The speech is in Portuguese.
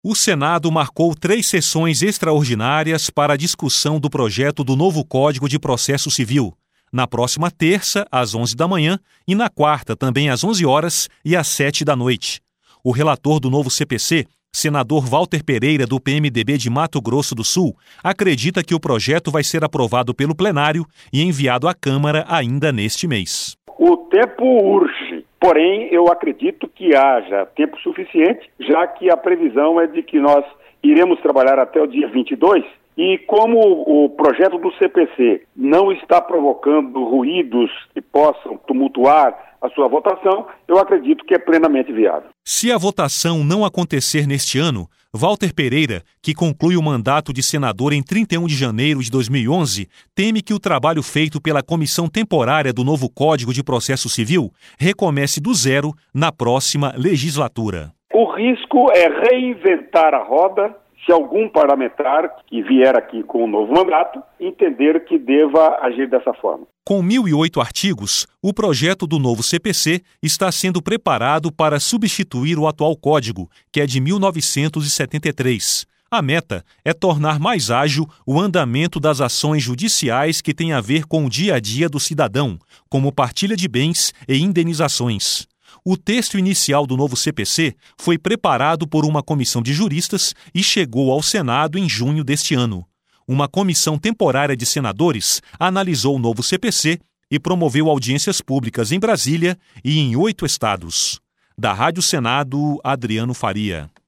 O Senado marcou 3 sessões extraordinárias para a discussão do projeto do novo Código de Processo Civil, na próxima terça, às 11 da manhã, e na quarta, também às 11 horas e às 7 da noite. O relator do novo CPC, senador Walter Pereira, do PMDB de Mato Grosso do Sul, acredita que o projeto vai ser aprovado pelo plenário e enviado à Câmara ainda neste mês. O tempo urge, porém eu acredito que haja tempo suficiente, já que a previsão é de que nós iremos trabalhar até o dia 22, e como o projeto do CPC não está provocando ruídos que possam tumultuar a sua votação, eu acredito que é plenamente viável. Se a votação não acontecer neste ano, Walter Pereira, que conclui o mandato de senador em 31 de janeiro de 2011, teme que o trabalho feito pela Comissão Temporária do novo Código de Processo Civil recomece do zero na próxima legislatura. O risco é reinventar a roda se algum parlamentar que vier aqui com um novo mandato entender que deva agir dessa forma. Com 1.008 artigos, o projeto do novo CPC está sendo preparado para substituir o atual código, que é de 1973. A meta é tornar mais ágil o andamento das ações judiciais que têm a ver com o dia a dia do cidadão, como partilha de bens e indenizações. O texto inicial do novo CPC foi preparado por uma comissão de juristas e chegou ao Senado em junho deste ano. Uma comissão temporária de senadores analisou o novo CPC e promoveu audiências públicas em Brasília e em 8 estados. Da Rádio Senado, Adriano Faria.